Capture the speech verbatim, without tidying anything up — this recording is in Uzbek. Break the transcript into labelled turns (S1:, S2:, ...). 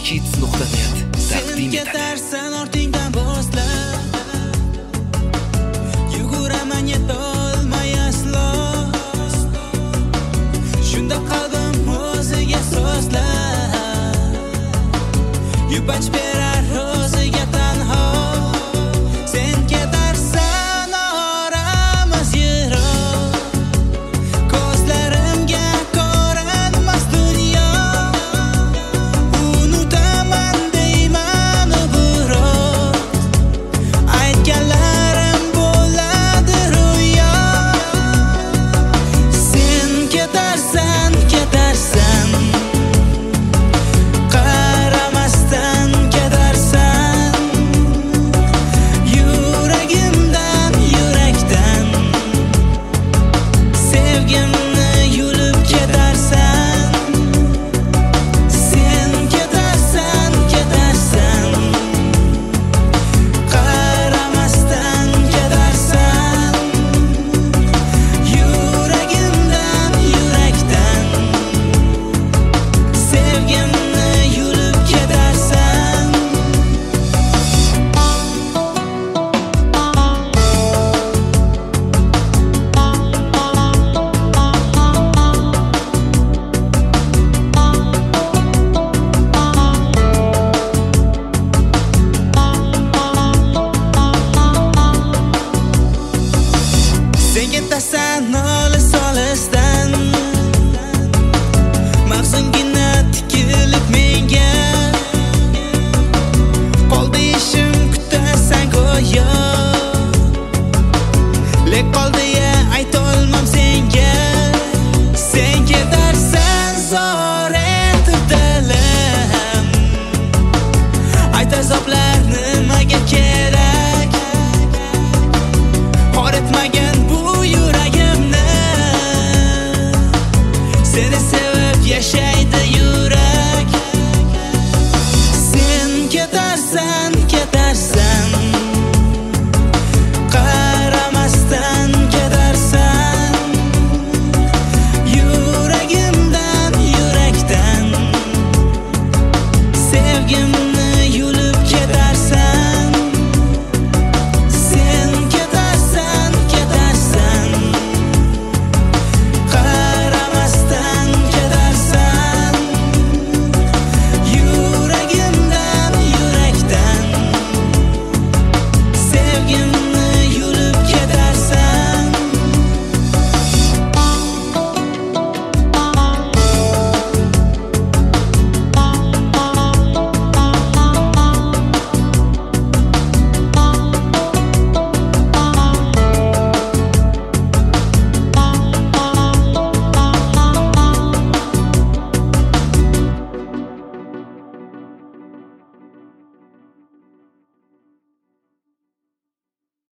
S1: hits nuqta net taqdim etadi.
S2: Ketarsan ortingdan boshlab, yuguraman yetolmay aslo. Shunda qalbim o'ziga so'zlab, yupach berar o'ziga tanho. Sen ketarsan oramiz yiroq, ko'zlarimga ko'rinmas dunyo. Unutaman deyman biroq, aytganlarim bo'ladi ro'yo. Sen ketarsan, ketarsan, qaramasdan ketarsan, yuragimdan, yurakdan sevgimni yulib ketarsan. Sen ketarsan, ketarsan, qaramasdan ketarsan, yuragimdan, yurakdan sevgimni yulib ketarsan. Sen ketasan olis olisdan, mag'zingina tikilib menga. Qoldi ishim kutasan go'yo, lek qoldi-ya aytolmam senga. Sen ketarsan zor etib dilim, ayt azoblar nimaga kerak? Xor etmagan bu yuragimni, seni sevib yashaydi yurak.